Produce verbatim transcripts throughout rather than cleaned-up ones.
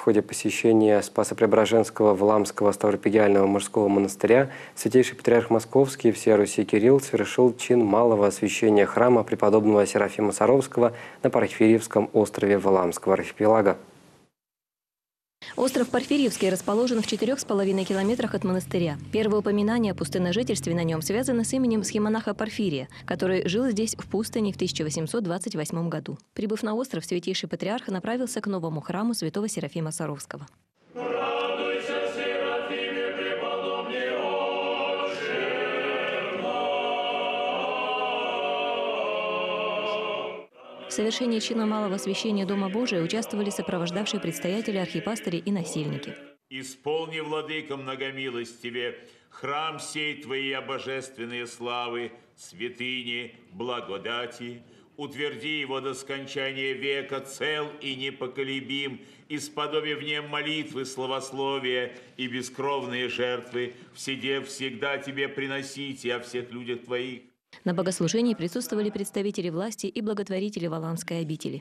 ходе посещения Спасо-Преображенского Валаамского Ставропигиального мужского монастыря святейший патриарх Московский всея Руси Кирилл совершил чин малого освящения храма преподобного Серафима Саровского на Порфирьевском острове Валаамского архипелага. Остров Порфирьевский расположен в четырех с половиной километрах от монастыря. Первое упоминание о пустынножительстве на нем связано с именем схимонаха Порфирия, который жил здесь в пустыне в тысяча восемьсот двадцать восьмом году. Прибыв на остров, святейший патриарх направился к новому храму святого Серафима Саровского. В совершении чина малого освящения Дома Божия участвовали сопровождавшие предстоятели, архипастыри и насельники. «Исполни, владыка многомилостиве, храм сей Твоей божественные славы, святыни, благодати, утверди его до скончания века цел и непоколебим, исподоби в нем молитвы, славословия и бескровные жертвы, вседе всегда Тебе приносите о всех людях Твоих». На богослужении присутствовали представители власти и благотворители Валаамской обители.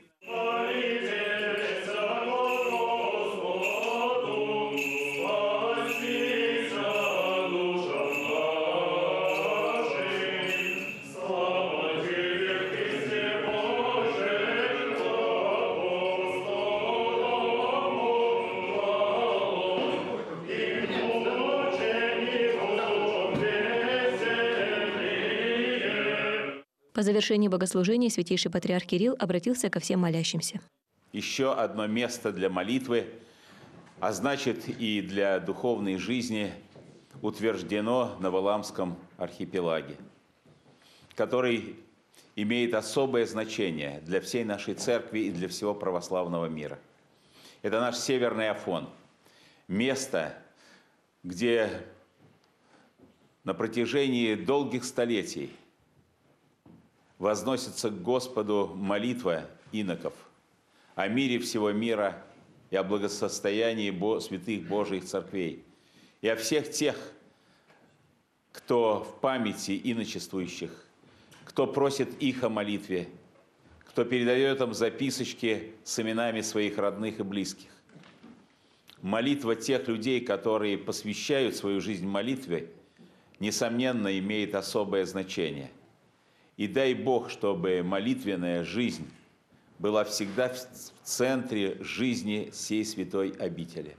По завершении богослужения святейший патриарх Кирилл обратился ко всем молящимся. Еще одно место для молитвы, а значит и для духовной жизни, утверждено на Валаамском архипелаге, который имеет особое значение для всей нашей церкви и для всего православного мира. Это наш Северный Афон, место, где на протяжении долгих столетий возносится к Господу молитва иноков о мире всего мира и о благосостоянии святых Божьих церквей, и о всех тех, кто в памяти иночествующих, кто просит их о молитве, кто передает им записочки с именами своих родных и близких. Молитва тех людей, которые посвящают свою жизнь молитве, несомненно, имеет особое значение. И дай Бог, чтобы молитвенная жизнь была всегда в центре жизни сей святой обители.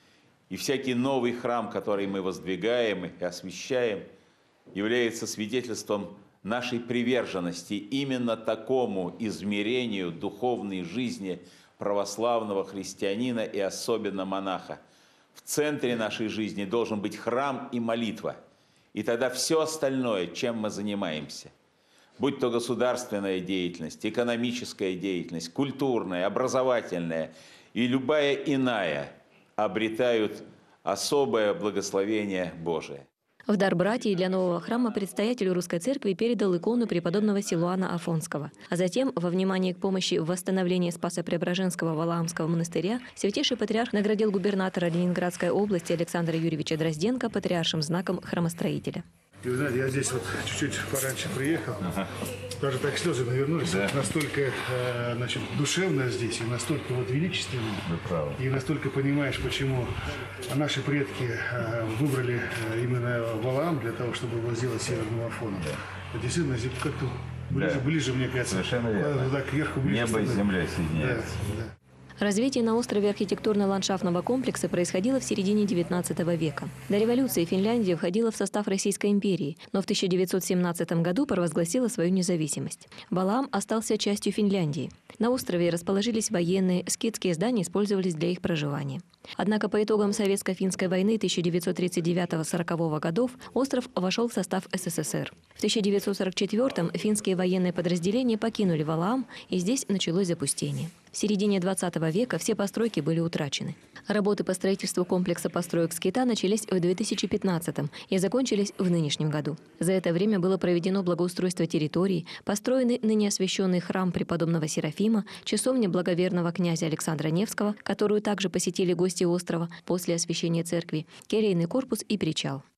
И всякий новый храм, который мы воздвигаем и освящаем, является свидетельством нашей приверженности именно такому измерению духовной жизни православного христианина и особенно монаха. В центре нашей жизни должен быть храм и молитва. И тогда все остальное, чем мы занимаемся, будь то государственная деятельность, экономическая деятельность, культурная, образовательная и любая иная, обретают особое благословение Божие. В дар братьей для нового храма предстоятелю Русской Церкви передал икону преподобного Силуана Афонского. А затем, во внимание к помощи в восстановлении Спасо-Преображенского Валаамского монастыря, святейший патриарх наградил губернатора Ленинградской области Александра Юрьевича Дрозденко патриаршим знаком храмостроителя. И вы знаете, я здесь вот чуть-чуть пораньше приехал, ага. Даже так слезы навернулись, да. Настолько э, значит, душевно здесь, и настолько вот величественно, и настолько понимаешь, почему наши предки э, выбрали э, именно Валаам для того, чтобы его сделать северным Афоном. Да. Действительно, здесь как-то ближе, да. ближе, мне кажется. Совершенно верно. Так, вверху, ближе. Небо и земля соединяются. Да, да. Развитие на острове архитектурно-ландшафтного комплекса происходило в середине девятнадцатого века. До революции Финляндия входила в состав Российской империи, но в тысяча девятьсот семнадцатом году провозгласила свою независимость. Валаам остался частью Финляндии. На острове расположились военные, скитские здания использовались для их проживания. Однако по итогам Советско-финской войны тысяча девятьсот тридцать девятого — сорокового годов остров вошел в состав СССР. В тысяча девятьсот сорок четвёртом финские военные подразделения покинули Валаам, и здесь началось запустение. В середине двадцатого века все постройки были утрачены. Работы по строительству комплекса построек скита начались в две тысячи пятнадцатом и закончились в нынешнем году. За это время было проведено благоустройство территорий, построенный ныне освященный храм преподобного Серафима, часовня благоверного князя Александра Невского, которую также посетили гости острова после освящения церкви, келейный корпус и причал.